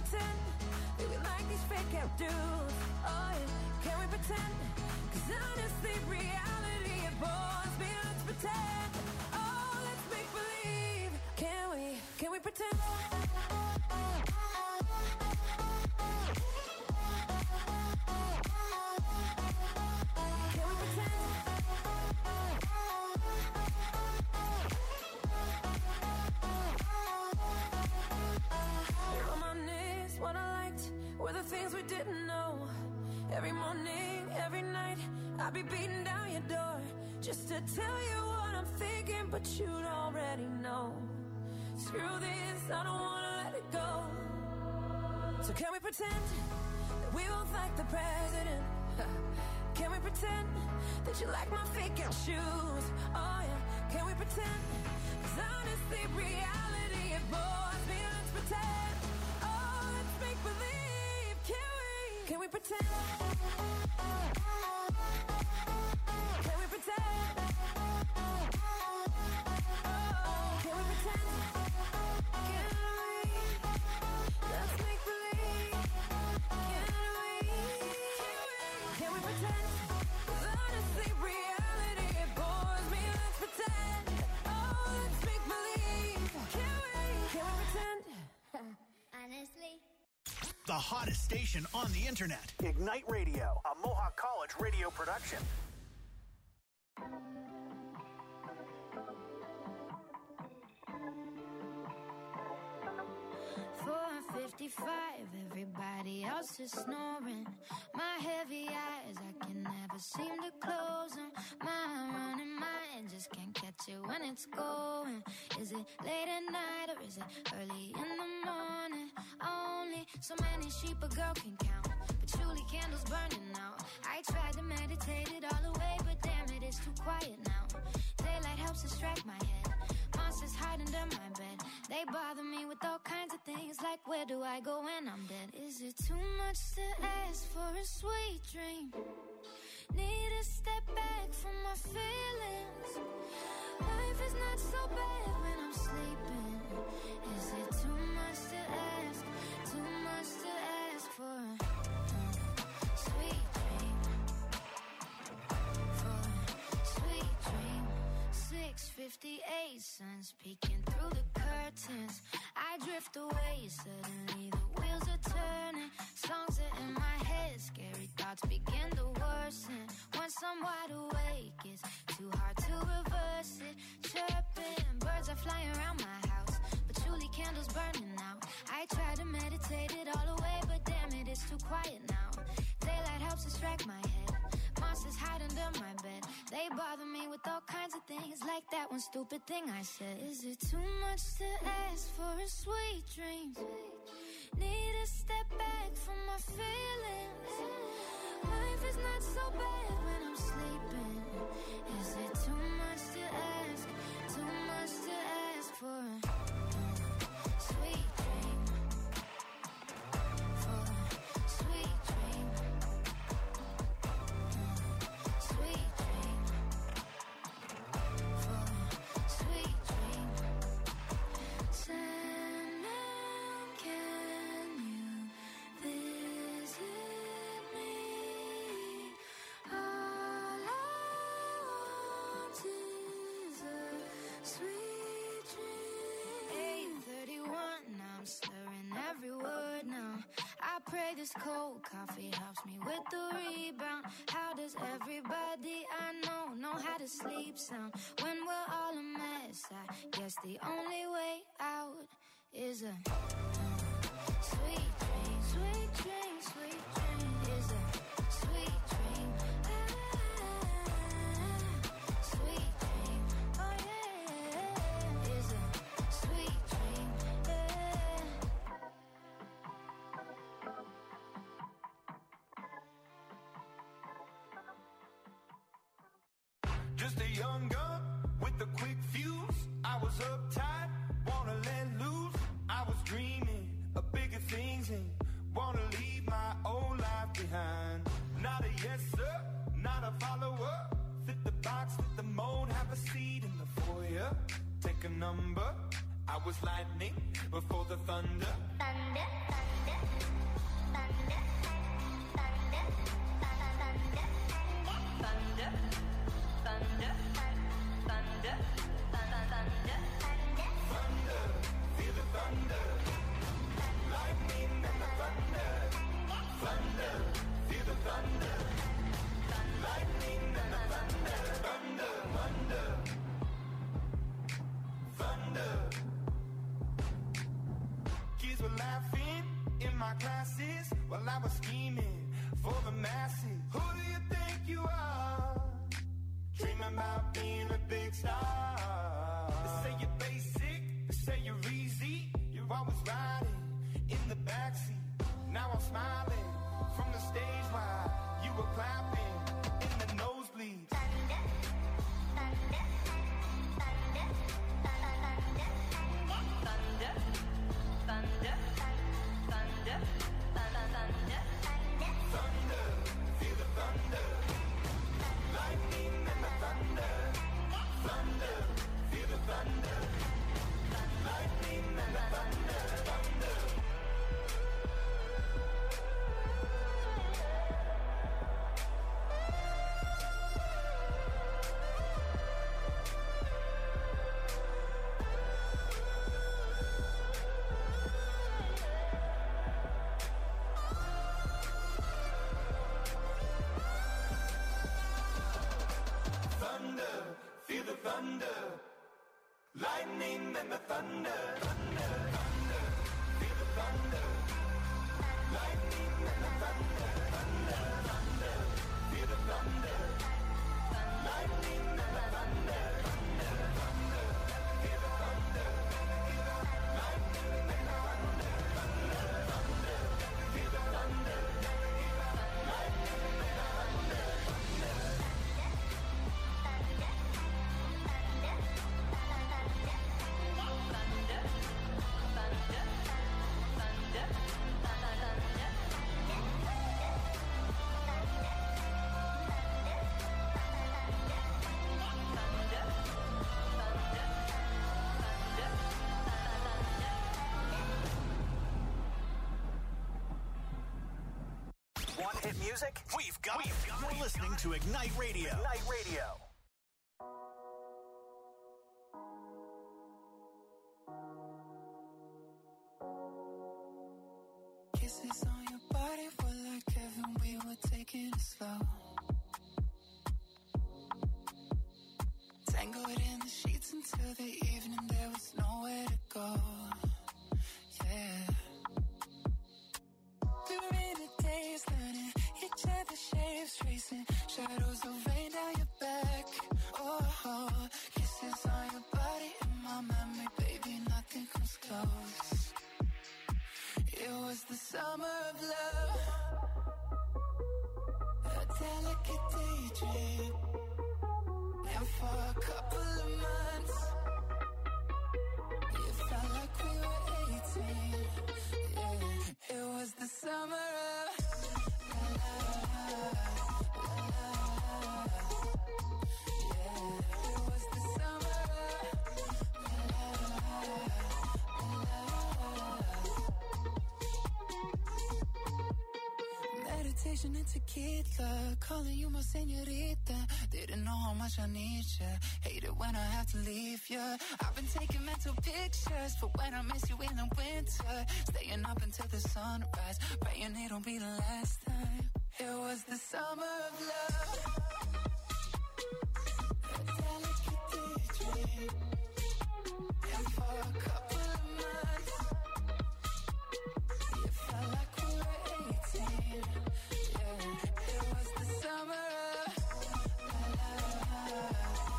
pretend that we like these fake out dudes? Oh yeah, can we pretend? 'Cause honestly, reality it bores me. Let's pretend. Oh, let's make believe. Can we pretend? Every morning, every night, I'll be beating down your door just to tell you what I'm thinking, but you'd already know. Screw this, I don't wanna let it go. So can we pretend that we both like the president? Can we pretend that you like my fake out shoes? Oh yeah, can we pretend? 'Cause honestly, reality it bores me. Let's pretend. Oh, let's make believe. Can we pretend? Can we pretend? Can we pretend? Can we? Let's make believe. Can we pretend? 'Cause honestly, reality it bores me. Let's pretend. Oh, let's make believe. Can we pretend? Honestly. The hottest station on the internet. Ignite Radio, a Mohawk College radio production. 4:55, everybody else is snoring. My heavy eyes, I can never seem to close them. My running mind just can't catch it when it's going. Is it late at night or is it early in the morning? Only so many sheep a girl can count, patchouli candles burning out. I tried to meditate it all away, but damn it, it's too quiet now. Daylight helps distract my head. Monsters hide under my bed. They bother me with all kinds of things, like where do I go when I'm dead? Is it too much to ask for a sweet dream? Need to step back from my feelings. Life is not so bad when I'm sleeping. Is it too much to ask? Too much to ask for a sweet dream? For a sweet dream. 6:58, sun's peeking through the curtains. I drift away, suddenly the wheels are turning. Songs are in my head, scary thoughts begin to worsen. Once I'm wide awake, it's too hard to reverse it. Chirping, birds are flying around my house, patchouli candles burning out. I try to meditate it all away, but damn it, it's too quiet now. Daylight helps distract my head. Monsters hide under my bed. They bother me with all kinds of things, like that one stupid thing I said. Is it too much to ask for a sweet dream? Need to step back from my feelings. Life is not so bad when I'm sleeping. Is it too much to ask? Too much to ask for a sweet dream? For a sweet dream. Sweet dream. For a sweet dream. Sandman, can you visit me? All I want is a sweet dream. 8:31, now I'm slurring every word now. I pray this cold coffee helps me with the rebound. How does everybody I know how to sleep sound? When we're all a mess, I guess the only way out is a sweet dream. Sweet dream, sweet dream. Is a sweet dream. Sweet dream. Oh yeah. Is a sweet dream. Just a young gun with a quick fuse. I was uptight, wanna let loose. I was dreaming of bigger things and wanna leave my old life behind. Not a yes sir, not a follower. Fit the box, fit the mold, have a seat in the foyer. Take a number. I was lightning before the thunder. Thunder, thunder. laughing in my classes while I was scheming for the masses. Who do you think you are? Dreaming about being a big star. They say you're basic, they say you're easy. You're always riding in the backseat. Now I'm smiling from the stage while you were clapping in the nosebleeds. Thunder, thunder, thunder, thunder, thunder, thunder, thunder, thunder, Thunder, feel the thunder. Lightning and the thunder. Thunder, feel the thunder. Lightning and the thunder. Thunder. Thunder, feel the thunder. Lightning and the thunder. Thunder, thunder, feel the thunder. Lightning and the thunder. Thunder, thunder, feel the thunder. Lightning and the thunder. Thunder, thunder, feel the thunder. Lightning and the thunder. Thunder, thunder, feel the thunder. Lightning and the thunder. Want hit music? We've got it. You're listening to Ignite Radio. Ignite Radio. Kisses on your body were like heaven, we were taking it slow. Tangled in the sheets until the evening, there was nowhere to go. Yeah. We were in the days learning each other's shapes, tracing shadows of rain down your back. Oh, kisses on your body in my memory, baby, nothing comes close. It was the summer of love, a delicate daydream. And for a couple of months, it felt like we were 18. Yeah, it was the summer of love. Yeah, it was the summer of love. Meditation and tequila, calling you my señorita. Didn't know how much I need ya. Hate it when I have to leave ya. I've been taking mental pictures for when I miss you in the winter. Staying up until the sunrise, praying it'll be the last time. It was the summer of love, a delicate daydream. And for a couple of months, it felt like we were 18. Yeah, it was the summer of love.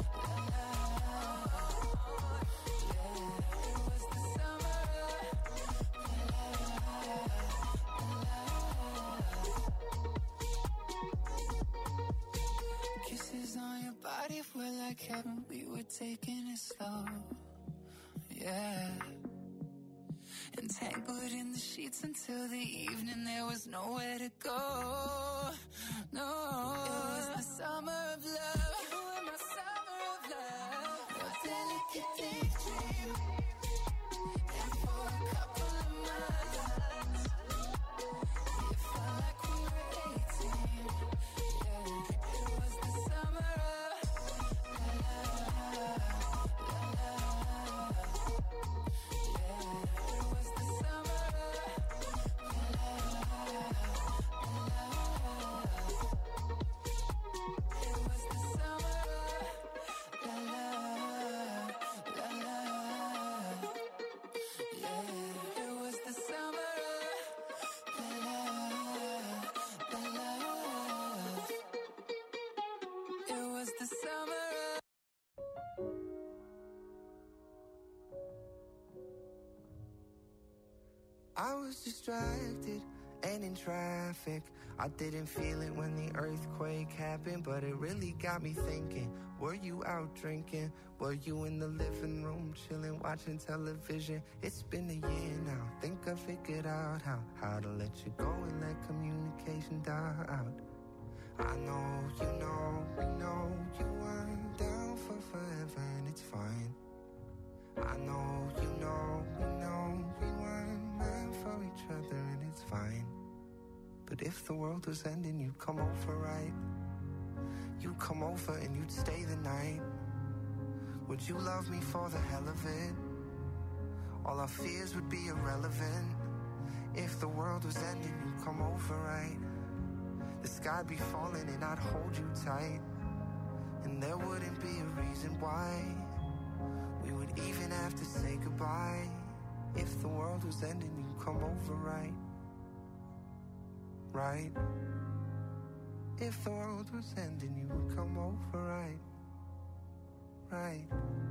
Yeah, it was the summer of love. Kisses on your body were like heaven, we were taking it slow. Yeah. Entangled in the sheets until the evening, there was nowhere to go. No, it was the summer of love. You were my summer of love, a delicate daydream. And for a couple of months, it felt like we were 18. Yeah, it was the summer of love. I was distracted and in traffic. I didn't feel it when the earthquake happened, but it really got me thinking. Were you out drinking? Were you in the living room chilling, watching television? It's been a year now. Think I figured out how to let you go and let communication die out. I know, you know, we know you weren't down for forever, and it's fine. I know, you know, we know we weren't meant for each other, and it's fine. But if the world was ending, you'd come over, right? You'd come over and you'd stay the night. Would you love me for the hell of it? All our fears would be irrelevant. If the world was ending, you'd come over, right? The sky'd be falling and I'd hold you tight. And there wouldn't be a reason why we would even have to say goodbye. If the world was ending, you'd come over, right? Right? If the world was ending, you would come over, right? Right.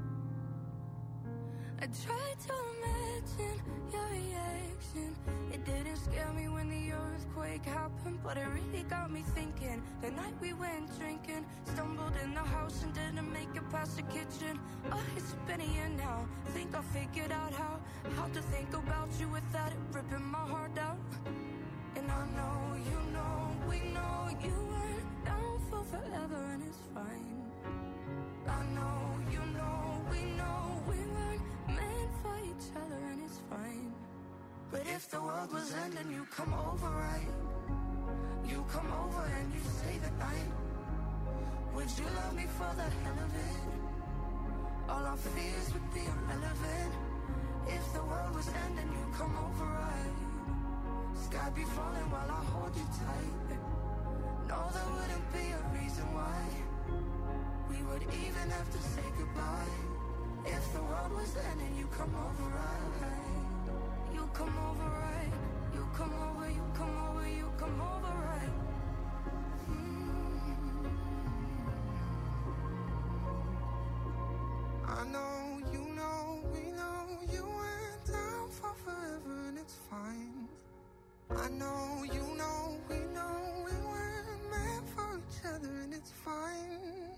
I tried to imagine your reaction. It didn't scare me when the earthquake happened, but it really got me thinking. The night we went drinking, stumbled in the house and didn't make it past the kitchen. Oh, it's been a year now. Think I figured out how to think about you without it ripping my heart out. And I know, you know, we know you weren't down for forever, and it's fine. I know, you know, we weren't meant for each other, and it's fine. But if the world was ending, you come over, right? You come over and you stay the night. Would you love me for the hell of it? All our fears would be irrelevant. If the world was ending, you come over, right? Sky be falling while I hold you tight. No, there wouldn't be a reason why we would even have to say goodbye. If the world was ending, you come over, right? You come over, right? You come over, you come over, you come over, right? I know, you know, we know you went down for forever, and it's fine. I know, you know, we weren't meant for each other, and it's fine.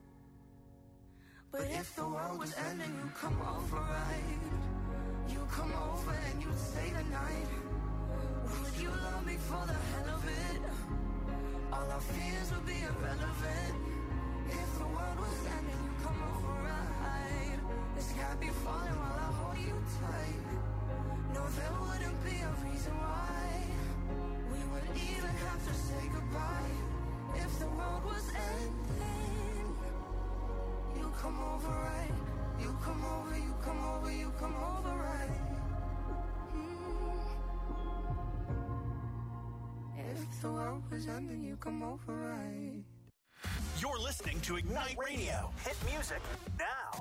But if the world was ending, you come over, right? You come over and you stay the night. Would you love me for the hell of it? All our fears would be irrelevant. If the world was ending, you come over, right? The sky be falling while I hold you tight. No, there wouldn't be a reason why we would even have to say goodbye. If the world was ending, you come over, right? You come over, you come over, you come over, right? If the world was ending, you come over, right? You're listening to Ignite Radio. Hit music now.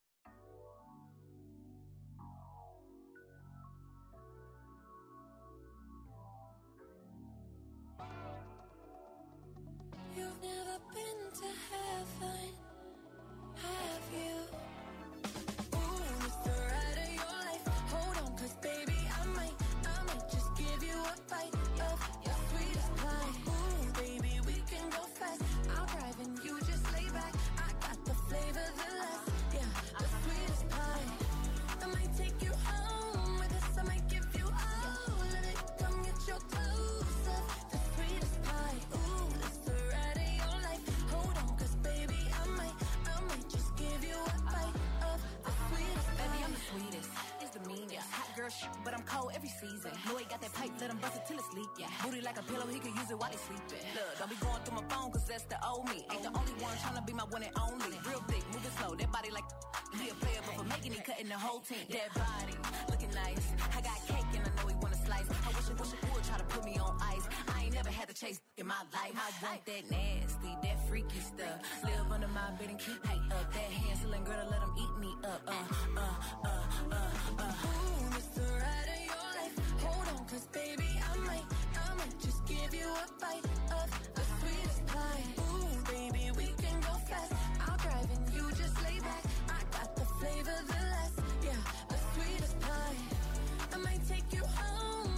You've never been to heaven, have you? Ooh, it's the ride of your life. Hold on, 'cause baby, I might just give you a bite of your sweetest pie. Ooh, baby, we can go fast. I'll drive and you just lay back. I got the flavor, the last, yeah, the sweetest pie. I might take you home with us. I might give you all of it. Come get your clothes up, the sweetest pie. Ooh, it's the ride of your life. Hold on, 'cause baby, I might just give you a bite of the sweetest pie. Baby, I'm the sweetest. It's the meanest. Hot girl shit, but I'm cold every season. Know he got that pipe, let him bust it till it's leak. Yeah. Booty like a pillow, he could use it while he sleeping. Look, don't be going through my phone, 'cause that's the old me. Ain't the only one tryna be my one and only. Real thick, moving slow, that body like he a player, but for making he cutting the whole team. That body, looking nice. I got cake and I know he wanna slice. I wish it would try to put me on ice. I ain't never had to chase in my life. I want that nasty, that freaky stuff. Live under my bed and keep me up. That Hansel girl to let him eat me up. Ooh, it's the ride of your life. Hold on, 'cause baby, I might just give you a bite of the sweetest pie. Ooh, baby, we can go fast. I'll drive and you just lay back. I got the flavor, the last, yeah, the sweetest pie. I might take you home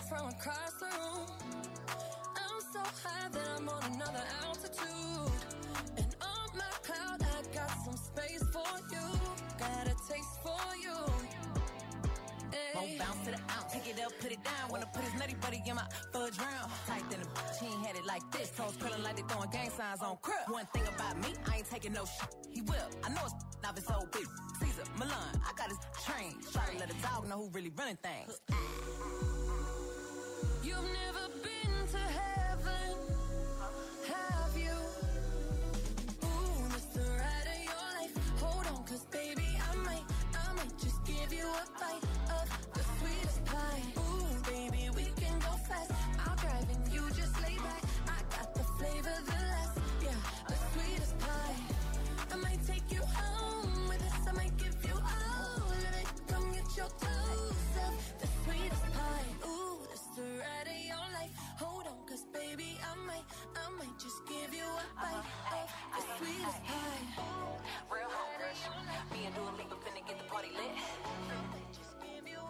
from across the room. I'm so high that I'm on another altitude. And on my cloud, I got some space for you. Got a taste for you. Won't bounce to the ounce, pick it up, put it down. Wanna put his nutty buddy in my fudge round. Tight than a bitch, he ain't had it like this. Toes curling like they throwing gang signs on crib. One thing about me, I ain't taking no shit. He will, I know it's off his old bitch. Caesar, Milan, I got his train. Try to let a dog know who really running things. You've never been to heaven, have you? Ooh, this the ride of your life. Hold on, cause baby, I might just give you a bite of the sweetest pie. Ooh, baby, we can go fast. I'll drive and you just lay back. I got the flavor, the last, yeah, the sweetest pie. I might take you home with us. I might give you all of it. Come get your toes up, the sweetest pie. Ooh, this the ride of your life. Hold on, cause baby, I might just give you a bite of the sweetest pie. Real hot rush. Me and Dua Lipa finna get the party lit. Just give you a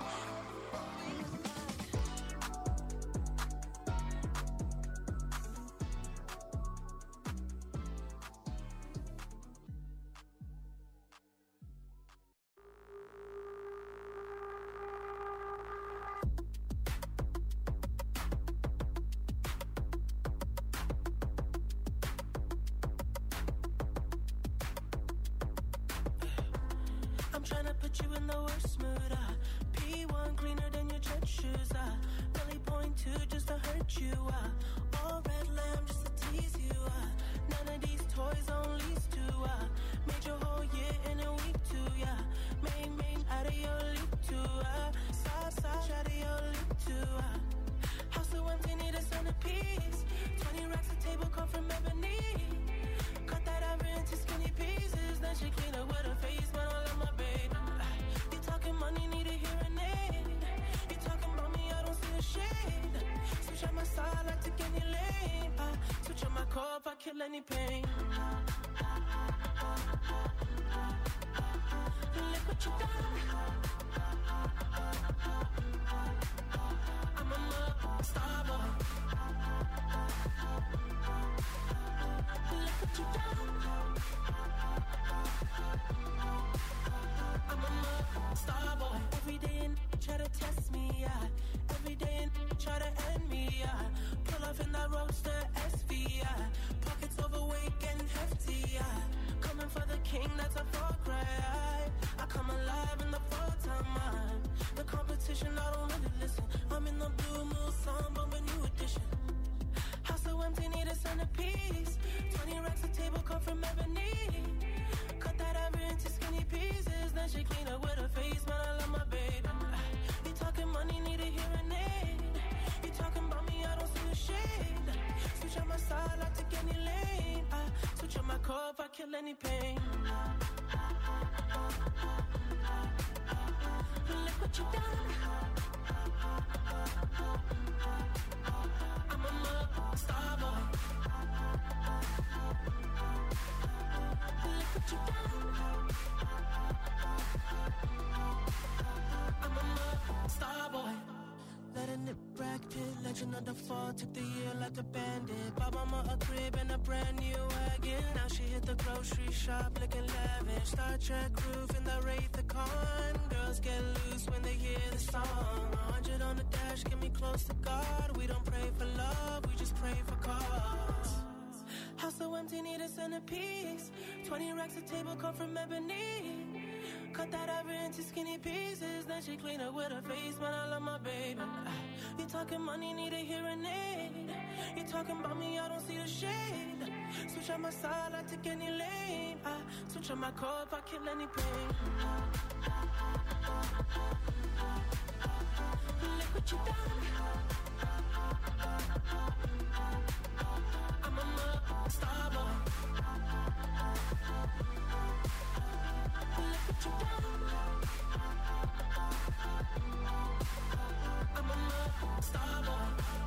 I'm tryna put you in the worst mood, P1 cleaner than your church shoes, Belly point two just to hurt you, all red lamb just to tease you, none of these toys on lease too, made your whole year in a week too, yeah, main out of your league too, side out of your league too, house so empty, need a centerpiece, 20 racks a table come from ebony, cut that ivory into skinny pieces, then she clean up with her face, but I love my baby. You talking money, need a hearing aid. You talking about me, I don't see a shade. Switch on my side, like to any lane. Switch on my core if I kill any pain. Look what you done. I'm a star boy. Look what you done. I'm a star boy. Every day and try to test me, yeah. Every day and try to end me, yeah. Pull off in that roadster SV, yeah. Pockets overweight getting hefty, yeah. Coming for the king, that's a far cry. I come alive in the full time. The competition, I don't really listen. I'm in the blue moon song, but a new edition. House so empty, need a centerpiece. 20 racks a table come from ebony. Cut that ivory into skinny pieces. Then she clean up with her face, man, I love my baby. You talking money, need a hearing aid. You talking about me, I don't see a shade. Switch on my side, I take any lane. Switch on my core if I kill any pain. Look what you done. I'm a star boy. Look what you done. I'm a star boy. Letting it Brad Pitt, legend of the fall. Took the year like a bandit. Bought mama a crib and a brand new wagon. Now she hit the grocery shop looking lavish. Star Trek roof in the Wraith the Con. Girls get loose when they hear the song. 100 on the dash, get me close to God. We don't pray for love, we just pray for cause. House so empty, need a centerpiece. 20 racks a table come from ebony. Cut that ivory into skinny pieces. Then she clean up with her face, man, I love my baby. You talking money, need a hearing aid. You talking about me, I don't see the shade. Switch on my side, I take any lane. Switch on my core if I kill any pain. Look what you done. I'm a star boy. Look what you done. I'm a star boy.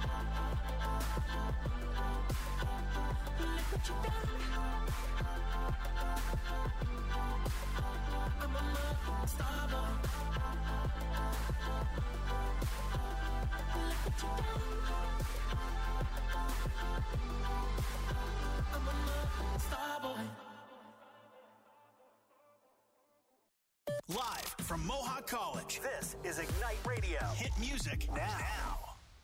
Look what you done. I'm a star boy. from Mohawk College. This is Ignite Radio. Hit music now.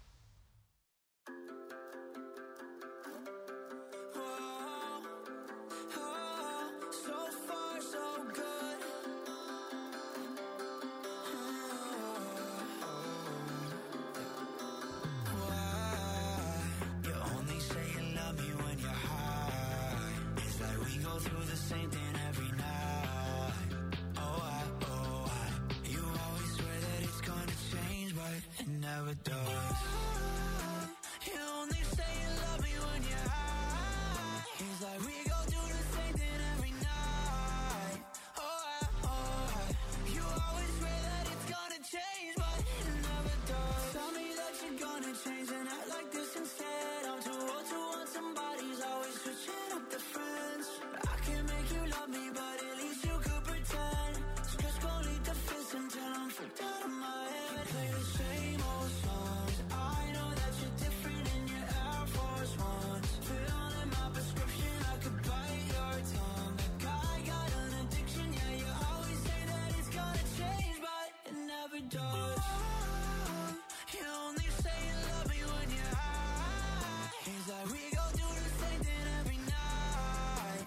Never does. You only say you love me when you're high. It's like we go do the same thing every night. You always swear that it's gonna change, but it never does. Tell me that you're gonna change and act like this instead. I'm too old to want somebody's always switching up the friends. I can make you love me, but at least you could pretend. So just go lead the fence until I'm freaked out of my head. Play the same old songs. I know that you're different in your Air Force Ones. Filling my prescription, I could bite your tongue. Like I got an addiction, yeah, you always say that it's gonna change, but it never does. You only say you love me when you're high. It's like we go do the same thing every night.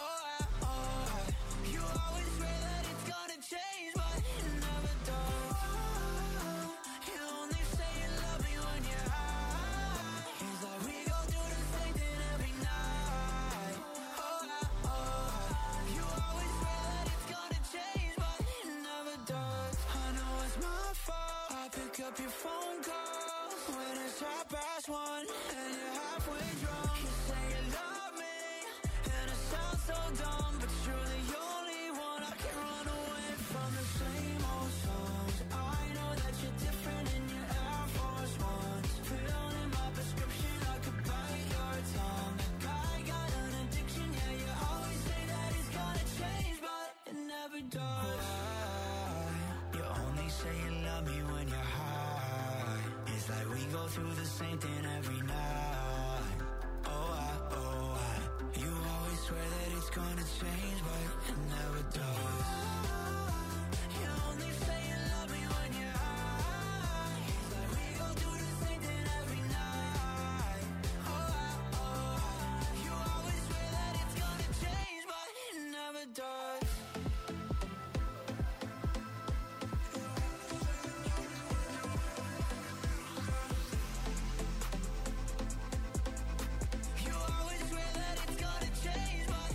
You always swear that it's gonna change, but it never does. You only say you love me when you're high. It's like we go do the same thing every night. You always swear that it's gonna change, but it never does. I know it's my fault. I pick up your phone calls when it's 1:30 and you're halfway drunk. You say you love me, and it sounds so dumb, but you're the only one I can run away from. The same old songs. I know that you're different in your Air Force Ones. Filling my prescription, I could bite your tongue. Like I got an addiction, yeah, you always say that it's gonna change, but it never does. You only say you love me when you're high. It's like we go through the same thing every night. You always swear that it's gonna change, but it never does. You only say you love me when you're high. It's like we go do the same thing every night. You always swear that it's gonna change, but it never does. You always swear that it's gonna change, but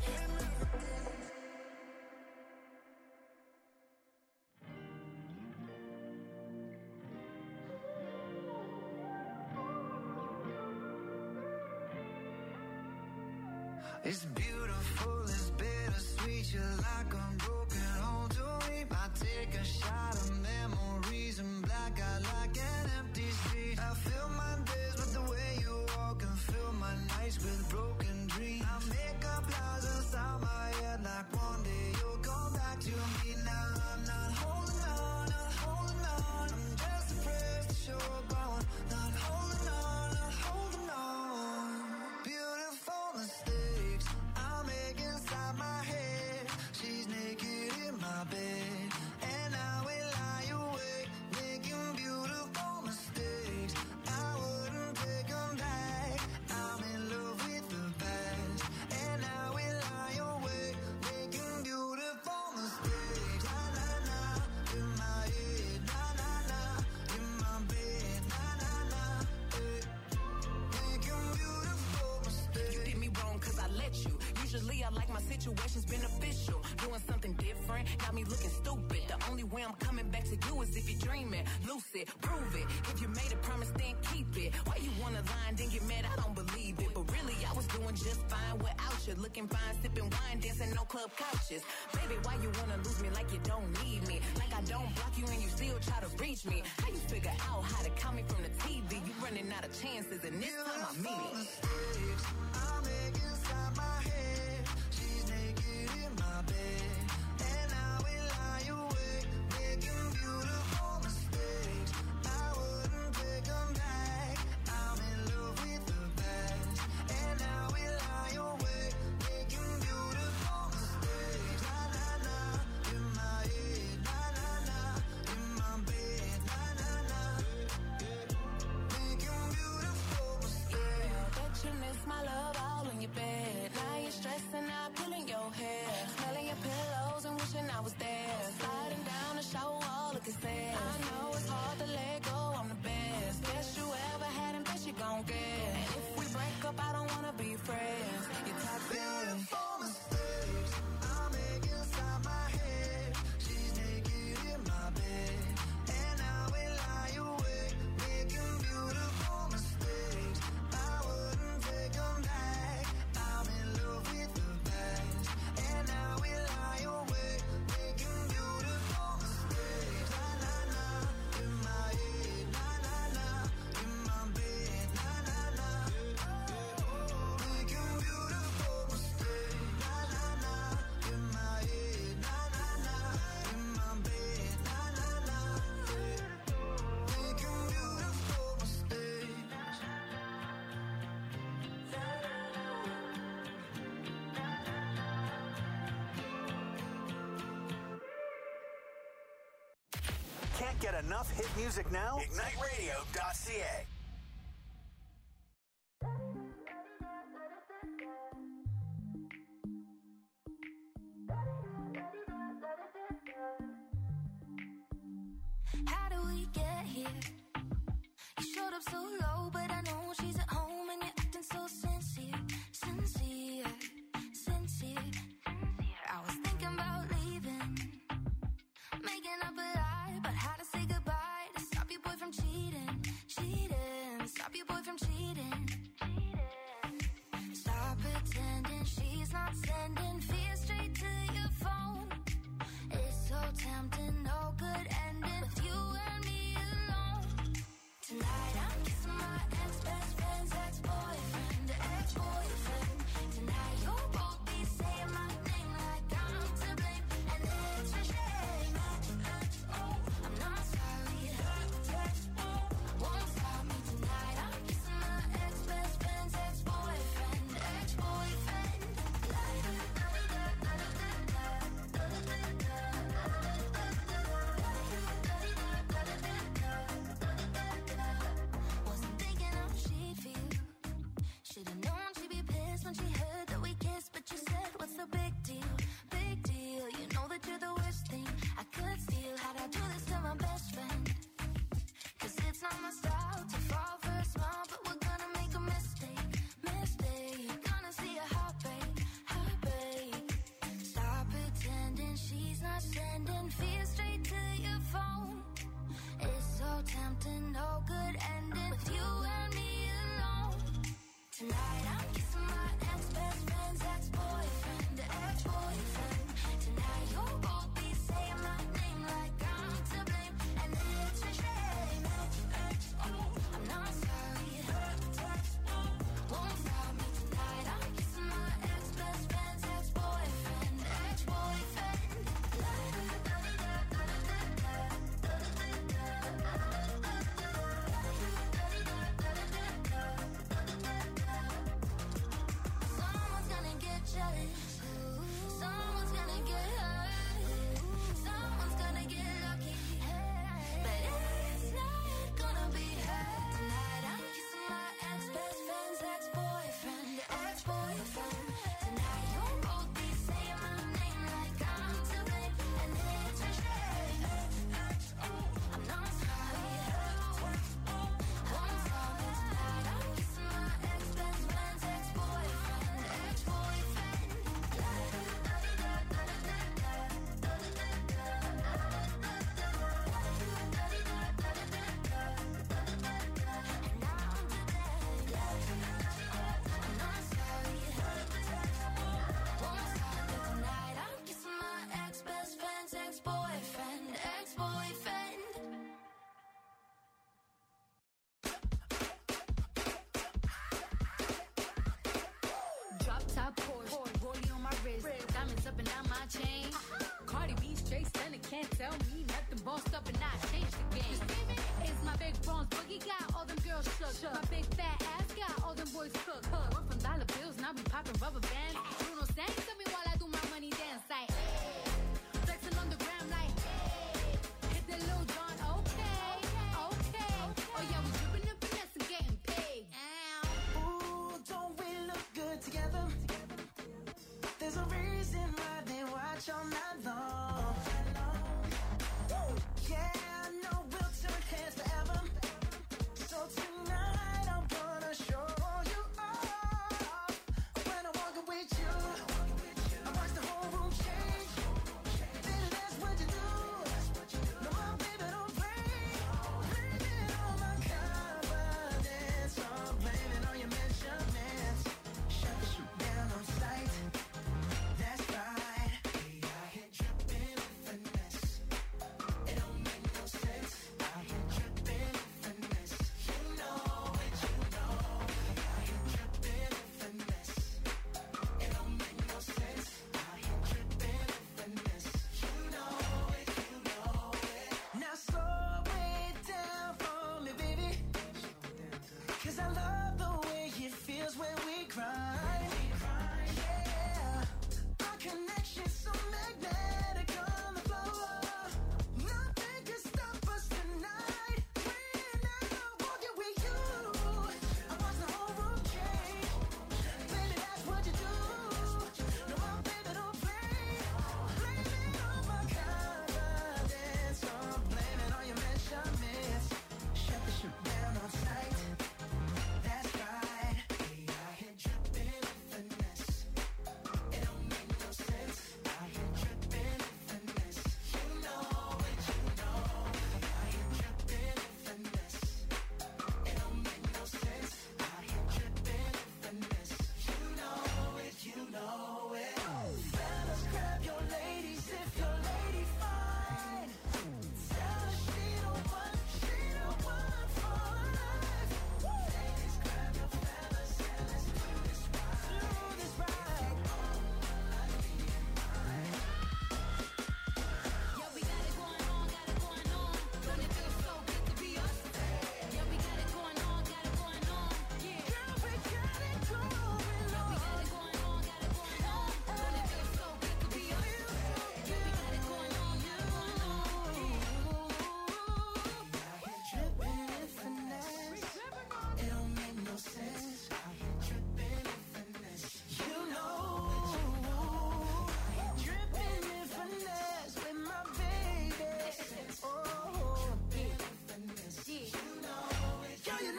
it's beautiful, it's bittersweet. You're like a broken home to me. I take a shot of memories and black out like an empty street. I fill my days with the way you walk and fill my nights with broken dreams. I make up lies inside my head like one day you'll come back to me. Now I'm not holding on, not holding on. I'm just afraid to show up on. Not holding on, not holding on. Beautiful mistakes I make inside my head. She's naked in my bed, and I will lie awake, making beautiful mistakes. I wouldn't take them back. I'm in love with the past, and I will lie awake, making beautiful mistakes. Na na na, in my head. Na na na, in my bed. Na na na, making beautiful mistakes. You did me wrong cause I let you. Usually I like my situations beneficial. Doing something different, got me looking stupid. The only way I'm coming back to you is if you're dreaming. Lucid, prove it. If you made a promise, then keep it. Why you wanna lie and then get mad? I don't believe it. But really, I was doing just fine without you. Looking fine, sipping wine, dancing on club couches. Baby, why you wanna lose me like you don't need me? Like I don't block you and you still try to reach me. How you figure out how to count me from the TV? You running out of chances and this time I mean it. Mistakes I make inside my head. She's naked in my bed, and I will lie awake, making beautiful mistakes. I wouldn't take them back. I'm in love with the past, and I will lie awake, making beautiful mistakes. Na na na, in my head. Na na na, Can't get enough hit music now? IgniteRadio.ca. How do we get here? You showed up so low, but I know she's at home and you're acting so sincere, sincere, sincere. I was thinking about leaving, making up a lie about how to say goodbye to stop your boy from cheating, cheating, stop your boy from cheating. Stop pretending she's not sending fear straight to your phone. It's so tempting, no good ending with you and me alone. Tonight I'm kissing my ex-best friend's ex-boyfriend, ex-boyfriend. Tonight you'll both be saying my name like I'm to blame, and it's a shame. I'm not sorry, won't stop me tonight. I'm kissing my ex-best friend's ex-boyfriend, ex-boyfriend. Wasn't thinking how she'd feel. Should've known she'd be pissed when she heard that we kissed, but you said, what's the big deal? Big deal. You know that you're the worst thing I could steal. How'd I do this to my best friend? 'Cause it's not my style to fall for a smile, but we're gonna make a mistake, mistake. Gonna see a heartbreak, heartbreak. Stop pretending she's not sending fear straight to your phone. It's so tempting, no good ending with you and me alone. Tonight I'm kissing my ex-best friend's ex-boyfriend, ex-boyfriend. Tonight you'll both be saying my name like I'm to blame, and it's a shame. I'm not sorry, won't stop me tonight. I'm kissing my ex-best friend's ex-boyfriend, ex-boyfriend. Someone's gonna get jealous, someone's gonna get hurt, someone's gonna get lucky, but it's not gonna be her. Tonight I'm kissing my ex-best friend's ex-boyfriend, ex-boyfriend. Tonight you'll both be saying my name like I'm to blame, and it's a shame. I'm not sorry, won't stop me tonight. I'm kissing my ex-best friend's ex-boyfriend, ex-boyfriend. And now I'm to blame. I'm not sorry, won't stop me tonight. I'm kissing my ex-best friend's ex-boyfriend, ex-boyfriend. Drop top Porsche, rollie on my wrist, diamonds up and down my chain. Cardi B straight stunning, can't tell me nothing. Bossed up and I changed the game. It's my big bronze boogie, got all them girls shook. My big fat ass got all them boys cooked. We're from dollar bills, now we popping rubber bands. Bruno sang to me while I do my money dance like flexing on the gram like hit the Lil Jon, okay, okay. Oh yeah, we dripping and finesse and getting paid. Ooh, don't we look good together? There's a reason why they watch all night long. Yeah, I know we'll turn heads forever. So tonight I'm gonna show you off when I'm walking with you.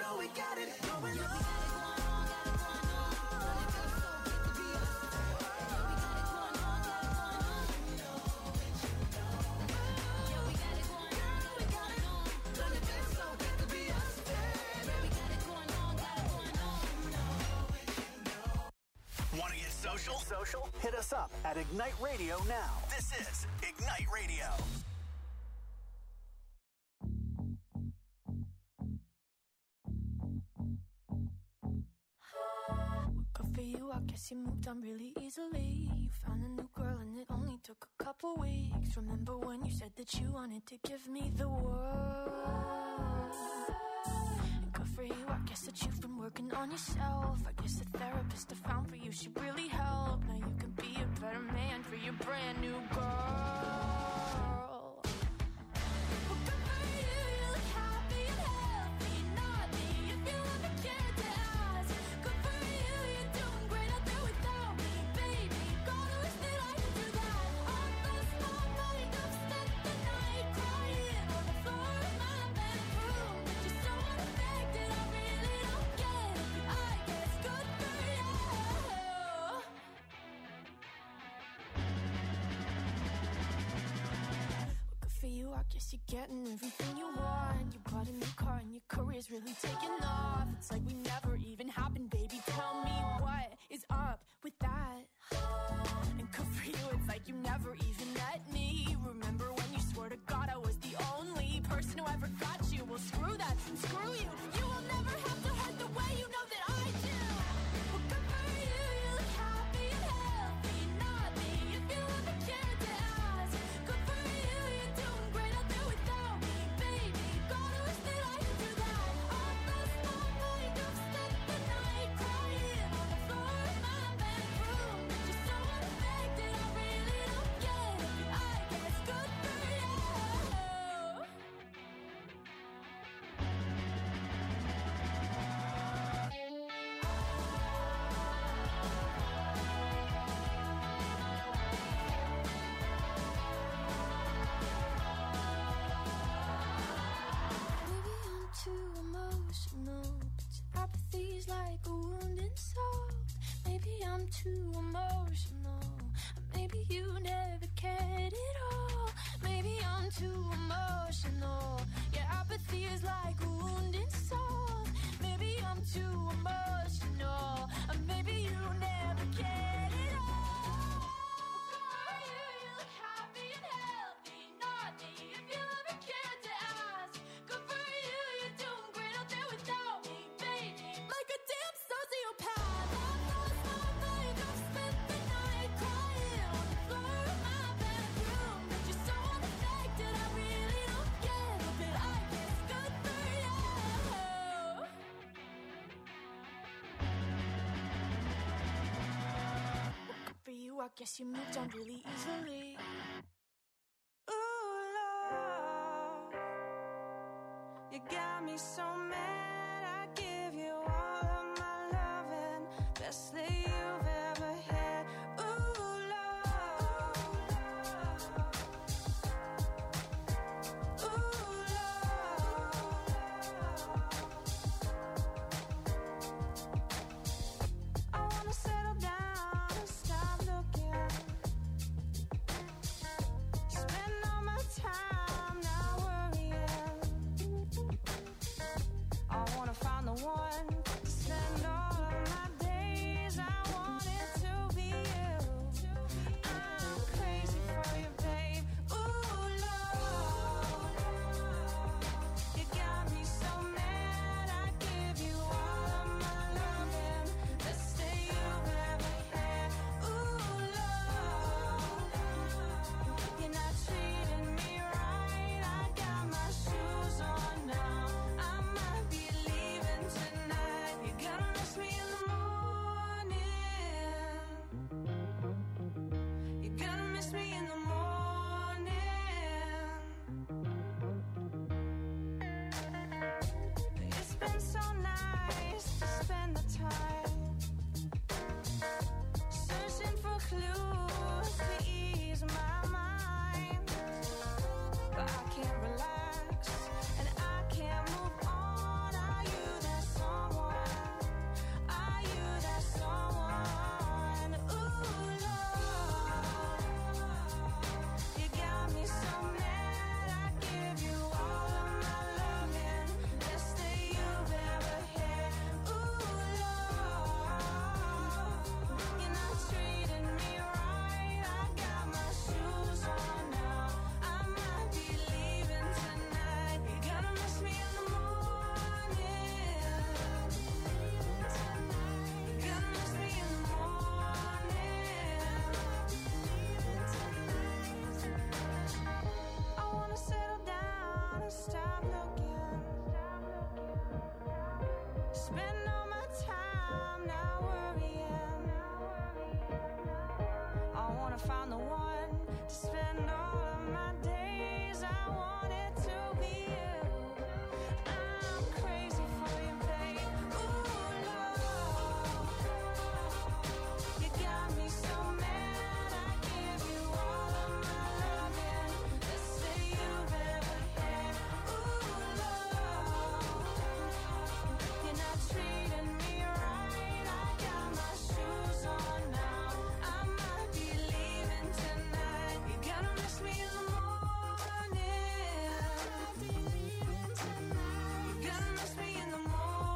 know we got it going on. Want to get social? Hit us up at Ignite Radio now. This is Ignite Radio. Good for you, I guess you moved on really easily. You found a new girl and it only took a couple weeks. Remember when you said that you wanted to give me the world? And good for you, I guess that you've been working on yourself. I guess the therapist I found for you should really help. Now you can be a better man for your brand new girl. Well, good for you, you look happy and healthy. Not me, if you ever cared to ask. Good for you, you're doing great out there without me, baby. God, I wish that I could do that. I lost my mind, I've spent the night crying on the floor of my bedroom. But you're so unaffected, I really don't get it. I guess good for you. Good for you, I guess you're getting everything you want. You bought a new car and your career's really taking off. It's like we never even happened, baby. Tell me what is up with that? And good for you, it's like you never even met me. Remember when you swore to God I was the only person who ever got you? Well, screw that, and screw you. You will never have to hurt the way you know that I do. Well, good for you, you look happy and healthy. Not me, if you ever cared to ask. Good for you, you're doing great out there without me, baby. God, I wish that I could do that. I lost my mind, I've spent the night crying on the floor of my bedroom. But you're so unaffected, I really don't get it. I guess good for you. Maybe I'm too emotional, but your apathy's like a wounded soul. Maybe I'm too emotional, or maybe you never cared at all. Maybe I'm too emotional, your apathy is like a wounded soul. Maybe I'm too emotional, or maybe you never cared at all. Good for you, you look happy and healthy. Not me, if you ever cared to ask. Good for you, you're doing great out there without me, baby. Like a damn sociopath. I lost my mind, I've spent the night crying on the floor of my bedroom. But you're so unaffected, I really don't get it. But I guess good for you. Good for you, I guess you moved on really easily. Ooh, love, you got me so mad. I give you all of my loving, best that you've ever had. Ooh, love, ooh, love. I wanna settle down and stop looking. spend all my time not worrying. I wanna find the one to spend all of my days. I want it to be you. I'm crazy for you, babe. Ooh, Lord, you got me so mad. I give you all of my loving. Let's say you've ever had. Ooh, Lord, you're not treating me right. I got my shoes on now. I might be leaving tonight. You're gonna miss me in the morning. You're gonna miss me in the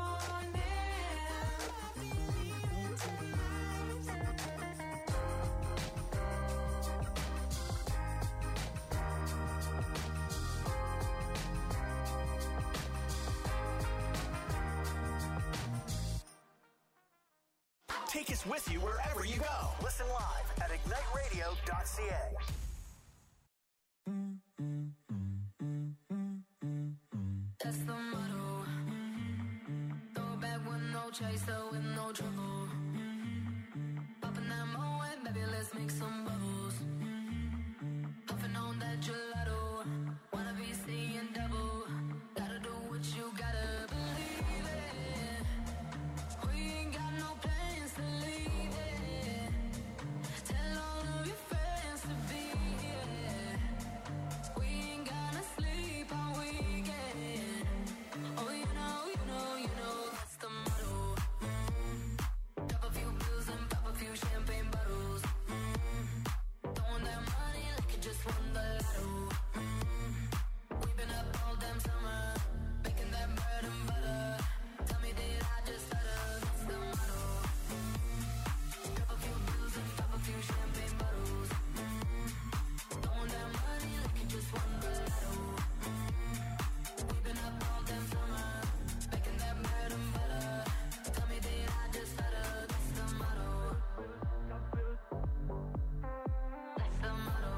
Take us with you wherever you go. Listen live at igniteradio.ca. That's the motto. Throw it back with no chaser, with no trouble. Popping that Moet, baby, let's make some bubbles. Puffing on that gelato. Wanna be seeing double. Gotta do what you gotta believe it. We ain't got no plans to leave it. Tell all of your friends to be here. We ain't gonna sleep all weekend. Oh, you know, that's the motto. Drop a few pills and pop a few champagne bottles. Throwing that money like you just won the lotto. We've been up all damn summer, making that bread and butter. Tell me, did I just stutter? That's the motto. Drop a few pills and pop a few champagne bottles. Throwing that money like you just won the lotto. We've been up all damn summer, making that bread and butter. Tell me, did I just stutter? That's the motto. That's the motto.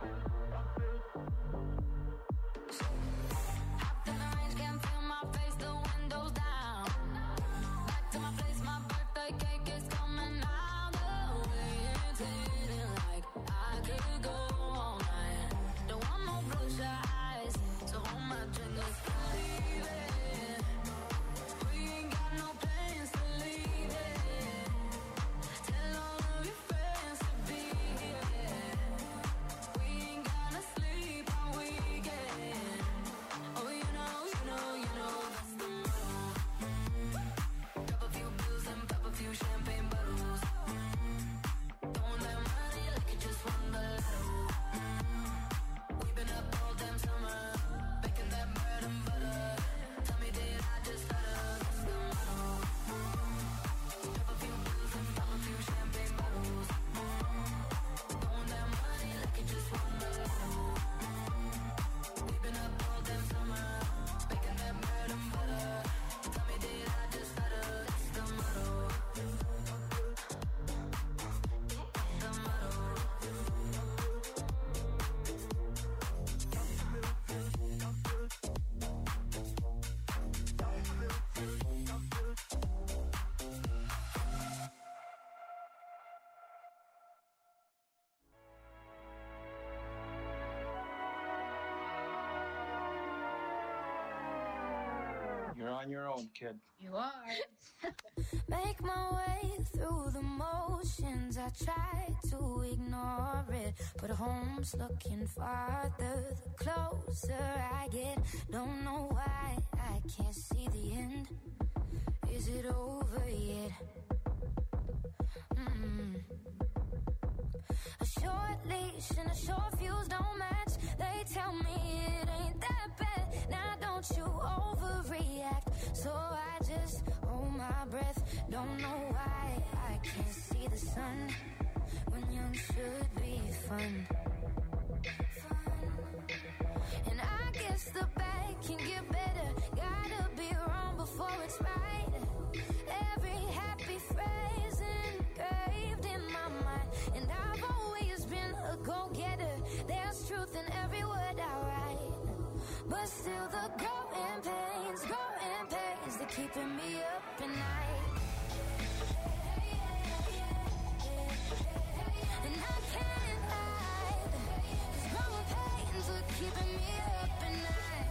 Hopped in the range, can't feel my face, the windows down. Back to my place, my birthday cake is coming out. The way it's hitting like I could go all night. Don't want no bloodshot eyes, so hold my drink, let's leave it. We ain't got no plans to leave it. Tell all of your friends to be here. We ain't gonna sleep all weekend. Oh, you know, that's the motto. Drop a few pills and pop a few champagne bottles. Throwing that money like you just won the lotto. We've been up all damn summer, making that bread and butter. Tell me, did I just stutter? That's the motto. Drop a few pills and pop a few champagne bottles. Throwing that money like you just won the lotto. We've been up all damn summer, making that bread and butter. Tell me, did I just stutter? That's the motto. That's the motto. You're on your own, kid. You are. Make my way through the motions. I try to ignore it, but home's looking farther the closer I get. Don't know why I can't see the end. Is it over yet? A short leash and a short fuse don't match. They tell me it ain't that bad. Now don't you overreact. So I just hold my breath. Don't know why I can't see the sun when young should be fun. And I guess the bad can get better. Gotta be wrong before it's right. Every happy phrase engraved in my mind. And I've always been a go-getter. There's truth in every word I write. But still the growing pains, they they're keeping me up at night. And I can't hide, 'cause growing pains are keeping me up at night.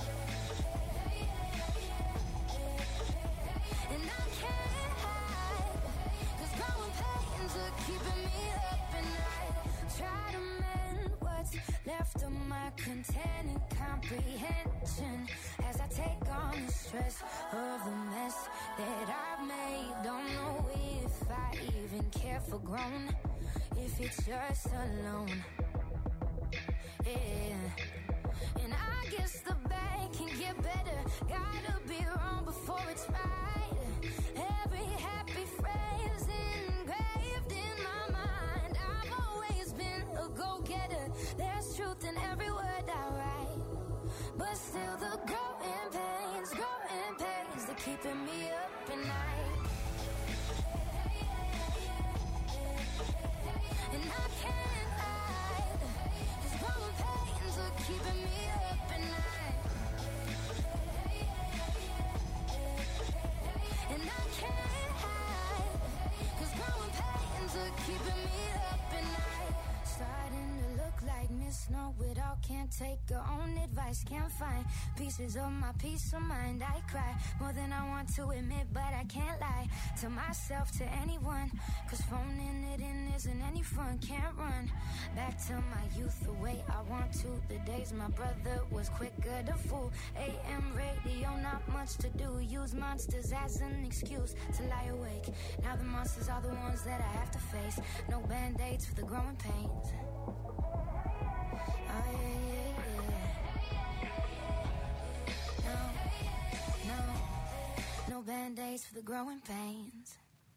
And I can't hide, 'cause growing pains are keeping me up at night. Try to mend what's left of my containing comprehension as I take on the stress of the mess that I've made. Don't know if I even care for grown, if it's just alone. Yeah. And I guess the bad can get better. Gotta be wrong before it's right. Every happy phrase engraved in my mind. I've always been a go-getter. There's truth in every word I write. But still the growing pains, they're keeping me up at night. And I can't hide, 'cause growing pains are keeping me up at night. And I can't hide, 'cause growing pains are keeping me up at night. Starting to look like Miss Know-It-All, can't take her own advice, can't find pieces of my peace of mind. I cry more than I want to admit, but I can't lie to myself, to anyone, 'cause phoning it in isn't any fun. Can't run back to my youth the way I want to. The days my brother was quicker to fool. AM radio, not much to do. Use monsters as an excuse to lie awake. Now the monsters are the ones that I have to face. No band-aids for the growing pains. Oh yeah, yeah. No band-aids for the growing pains.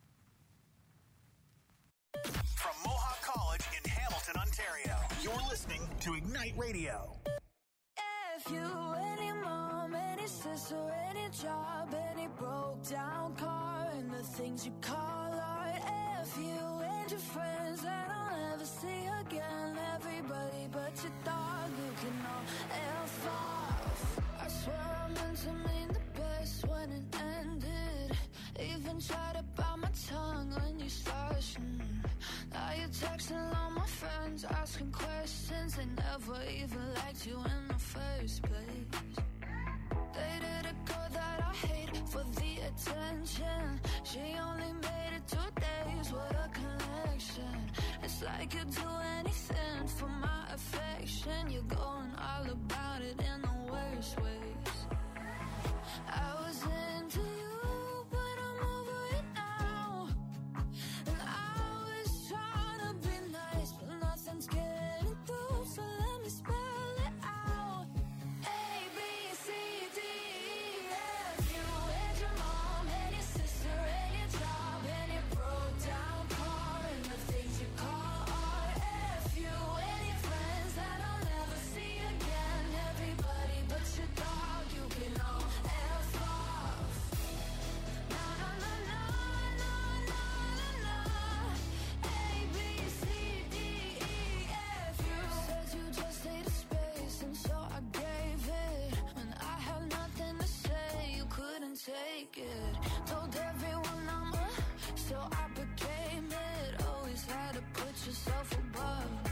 From Mohawk College in Hamilton, Ontario, you're listening to Ignite Radio. If you, any mom, any sister, any job, any broke down car, and the things you call art. If you and your friends that I'll never see again, everybody but your dog, you can all F off. I swear I meant to mean the best when it ended. Even tried to bite my tongue when you started. Now you're texting all my friends, asking questions. They never even liked you in the first place. Dated a girl that I hate for the attention. She only made it 2 days, what a connection. It's like you'd do anything for my affection. You're going all about it in the worst ways. I was into you, but I'm over it now. And I was trying to be nice, but nothing's getting through, so let me spell it out. A, B, C, D, E, F. You and your mom and your sister and your job and your broke down car and the things you call art. F you and your friends that I'll never see again. Everybody but your dog, you can all F off. No, no, no, no, no, no, no, no. A, B, C, D, E, F. You said you just needed space, and so I gave it. When I had nothing to say, you couldn't take it. Told everyone I'm a, so I became it. Always had to put yourself above me.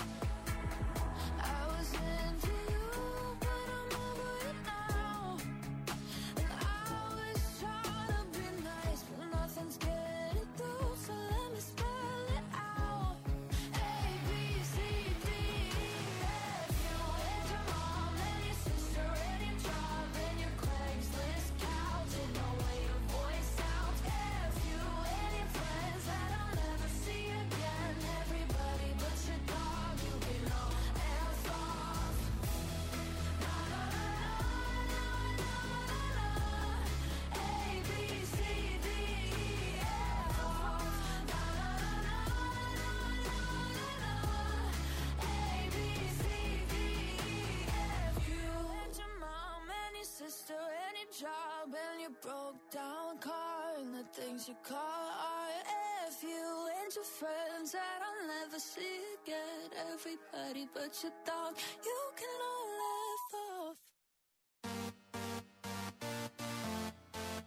I was into you, but I'm over it now. And I was trying to be nice, but nothing's getting through, so let me spell it out. A, B, C, D, E, F. You and your mom and your sister and your job and your Craigslist couch. Didn't know where your voice sounds. F you and your friends that I'll never see again. Everybody but your dog, you can all F off. No, no, no, no, no, no, no, no. A, B, C, D, E, F off. No, no, no, no, no, no, no, no. A, B, C, D, E, F. You and your mom and your sister and your job and your broke down car and the things you call art. F you and your friends that I'll never see again. Everybody but your dog, you can all laugh off.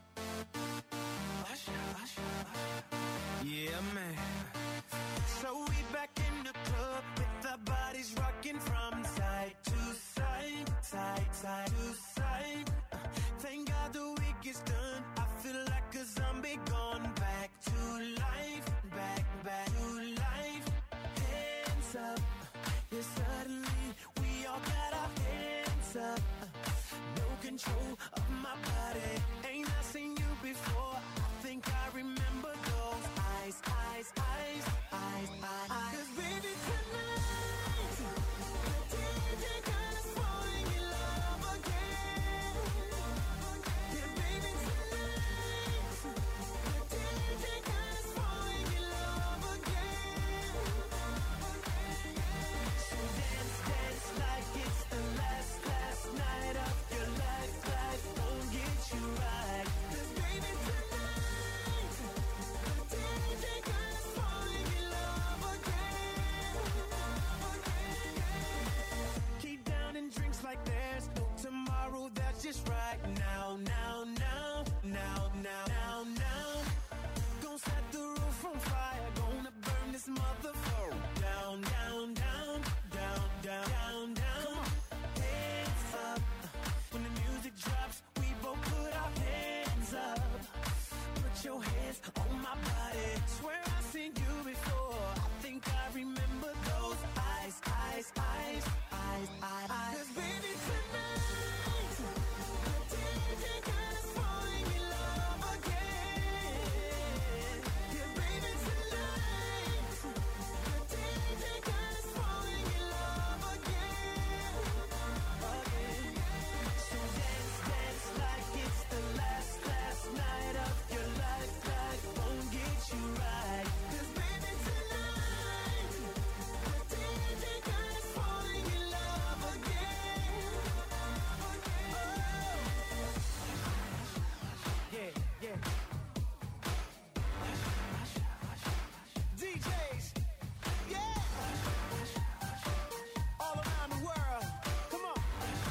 now, now. Gonna set the roof on fire, gonna burn this motherfucker down, down, down, down, down, down, down. Hands up, when the music drops, we both put our hands up. Put your hands on my body. Swear I've seen you before. I think I remember those eyes, eyes, eyes, eyes, eyes, eyes. 'Cause baby tonight, the DJ got us falling in love again. Yeah, baby tonight, the DJ got us falling in love again, again. So dance, dance like it's the last night of your life. Life won't get you right. 'Cause baby tonight, the DJ got us falling in love again. Yeah, yeah. DJs, yeah. All around the world, come on.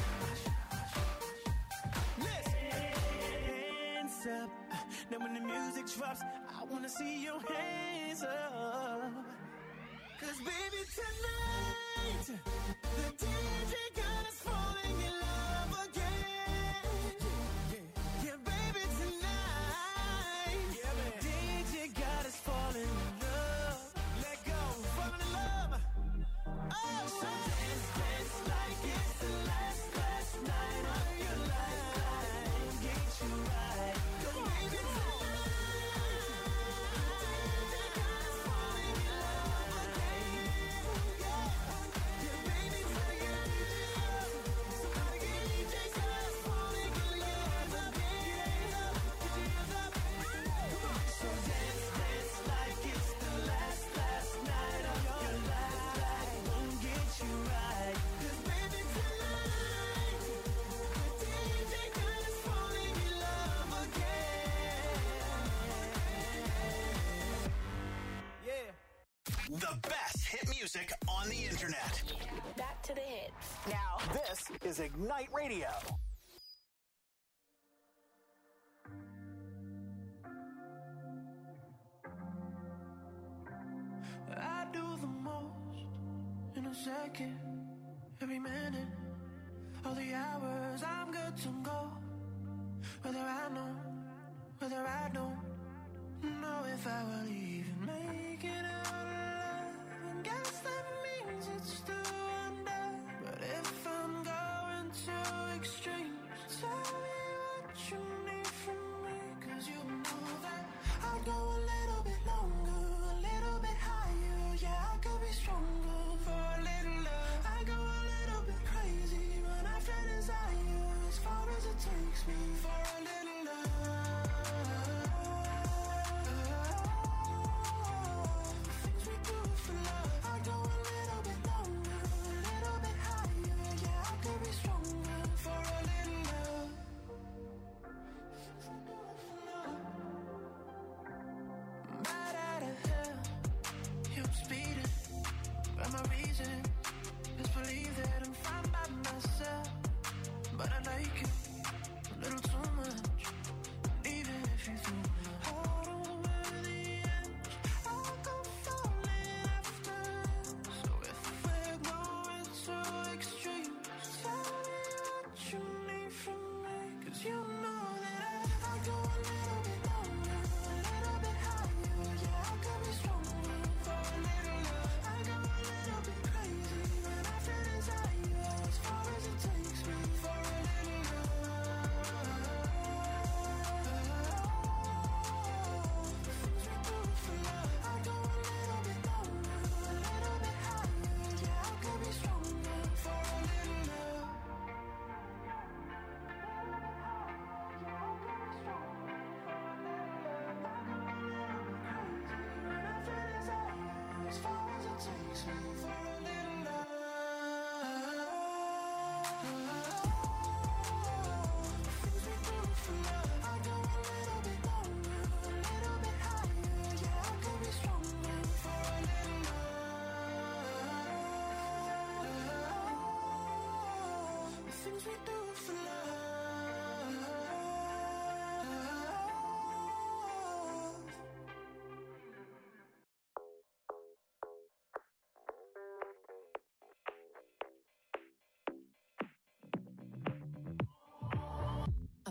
Listen. Hands up. Now when the music drops, I wanna see your hands up. 'Cause baby tonight, the DJ got us falling in love again. Yeah, baby tonight, DJ got us falling in love. Let go, falling in love. Oh, so dance, dance like it's the last night of your life. Get you right. 'Cause baby tonight, DJ got us falling in love again. Yeah, baby tonight, somebody get DJ got us falling in love again. Get your hands up. Come on. So dance, dance like it's the last night of your life. Won't get you right. 'Cause baby tonight, the DJ got us falling in love again. Yeah. The best hit music on the internet. Back to the hits. Now, this is Ignite Radio. I do the most in a second, every minute, all the hours. I'm good to go. Whether I know, whether I don't know if I will even make it out alive. And guess that means it's still under. But if I'm going to extremes, tell me what you need from me. 'Cause you know that I'll go a little bit longer, a little bit higher. Yeah, I could be stronger for a little love. I go a little bit crazy when I feel desire, as far as it takes me for a little love. Things we do for love. I go a little bit longer, a little bit higher. Yeah, I could be stronger for a little love. Right out of hell, yeah, I'm speeding. But my reason is believe that I'm fine by myself. But I like you a little too much.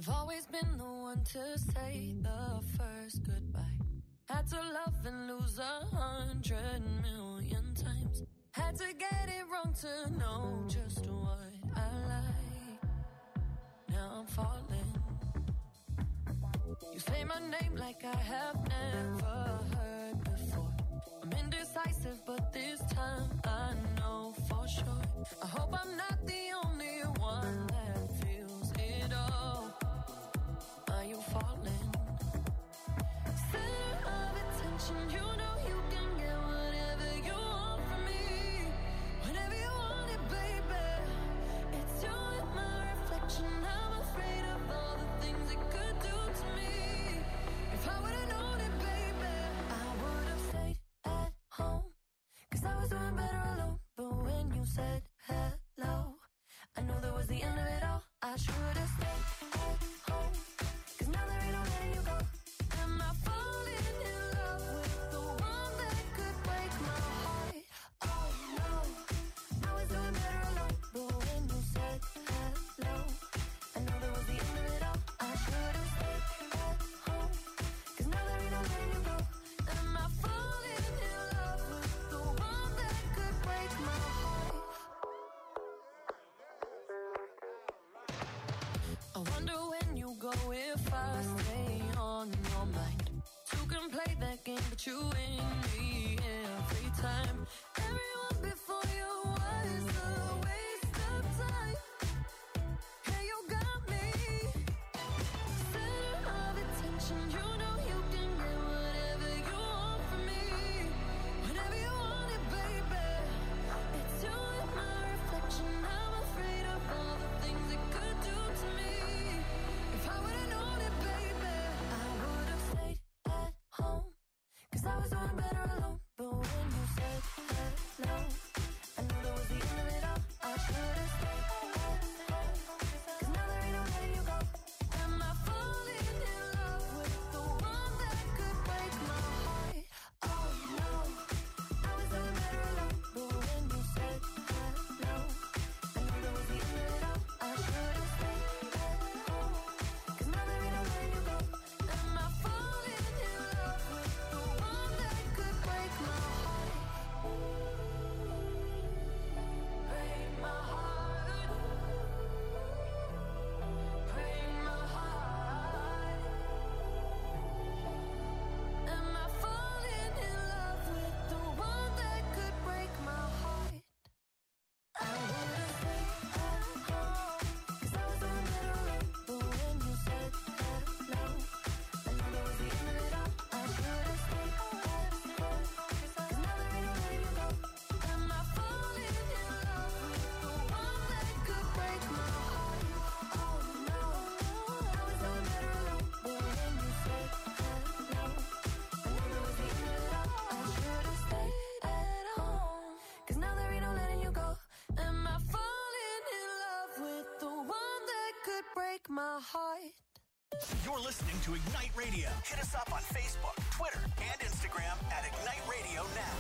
I've always been the one to say the first goodbye. Had to love and lose 100 million times. Had to get it wrong to know just what I like. Now I'm falling. You say my name like I have never heard before. I'm indecisive, but this time I know for sure. I hope I'm not the only one that feels it all. Are you falling? Center of attention, you know you can get whatever you want from me. Whenever you want it, baby. It's you and my reflection. I'm afraid of all the things it could do to me. If I would've known it, baby, I would've stayed at home. 'Cause I was doing better alone. But when you said hello, I knew that was the end of it all. I should've stayed at home. 'Cause now there ain't no letting you go. Am I falling in love with the one that could break my heart? Oh no, I was doing better alone. But when you said hello, I knew that was the end of it all. I should've stayed at home. 'Cause now there ain't no letting you go. Am I falling in love with the one that could break my heart? I wonder when you go if I stay on your mind. Two can play that game, but you win me every time. Everyone before you was a waste of time. Hey, you got me. Center of attention, you know you can get whatever you want from me. Whenever you want it, baby. It's you and my reflection. I'm afraid of all the things it could do to me. If I would've known it, baby, I would've stayed at home. 'Cause I was doing better alone. But when you said hello, I knew that was the end of it all. I should've stayed at home. 'Cause now there ain't no letting you go. Am I falling in love with the one that could break my heart? Oh no, I was doing better alone. But when you said hello, I knew that was the end of it all. I should've stayed at home. 'Cause now there ain't no letting you go. Am I falling in love with the one that could break my heart? Break my heart. Break my heart. Am I falling in love with the one that could break my heart? I would've stayed at home. 'Cause I was doing better alone. But when you said hello, I knew that was the end of it all. I should've stayed at home. 'Cause now there ain't no letting you go. Am I falling in love with the one that could break my heart? Oh no, I was doing better alone. But when you said hello, I knew that was the end of it all. I should've stayed at home. 'Cause now there ain't no letting you go. Am I falling in love with the one that could break my heart? You're listening to Ignite Radio. Hit us up on Facebook, Twitter, and Instagram at Ignite Radio Now.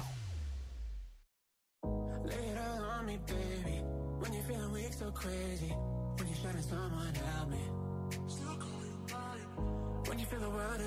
Lay it all on me, baby. When you're feeling weak, so crazy. When you're shutting someone, help me. When you feel the world